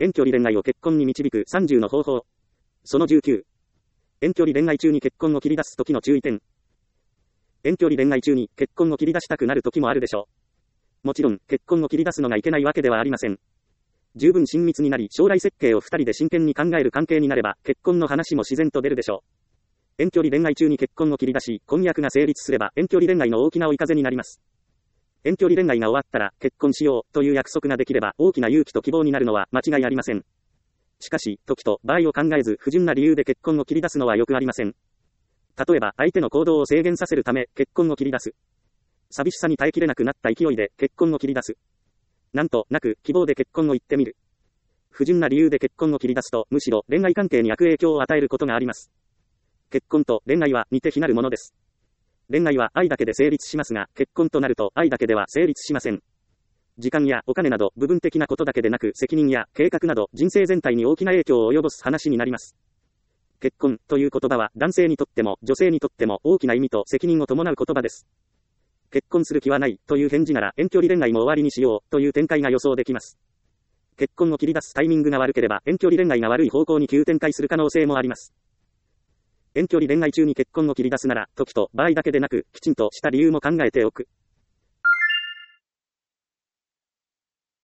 遠距離恋愛を結婚に導く30の方法。その19。遠距離恋愛中に結婚を切り出す時の注意点。遠距離恋愛中に結婚を切り出したくなる時もあるでしょう。もちろん、結婚を切り出すのがいけないわけではありません。十分親密になり、将来設計を二人で真剣に考える関係になれば、結婚の話も自然と出るでしょう。遠距離恋愛中に結婚を切り出し、婚約が成立すれば、遠距離恋愛の大きな追い風になります。遠距離恋愛が終わったら、結婚しようという約束ができれば、大きな勇気と希望になるのは間違いありません。しかし、時と場合を考えず、不純な理由で結婚を切り出すのはよくありません。例えば、相手の行動を制限させるため、結婚を切り出す。寂しさに耐えきれなくなった勢いで、結婚を切り出す。なんとなく、希望で結婚を言ってみる。不純な理由で結婚を切り出すと、むしろ恋愛関係に悪影響を与えることがあります。結婚と恋愛は似て非なるものです。恋愛は愛だけで成立しますが、結婚となると愛だけでは成立しません。時間やお金など部分的なことだけでなく、責任や計画など人生全体に大きな影響を及ぼす話になります。結婚という言葉は男性にとっても女性にとっても大きな意味と責任を伴う言葉です。結婚する気はないという返事なら遠距離恋愛も終わりにしようという展開が予想できます。結婚を切り出すタイミングが悪ければ遠距離恋愛が悪い方向に急展開する可能性もあります。遠距離恋愛中に結婚を切り出すなら、時と場合だけでなく、きちんとした理由も考えておく。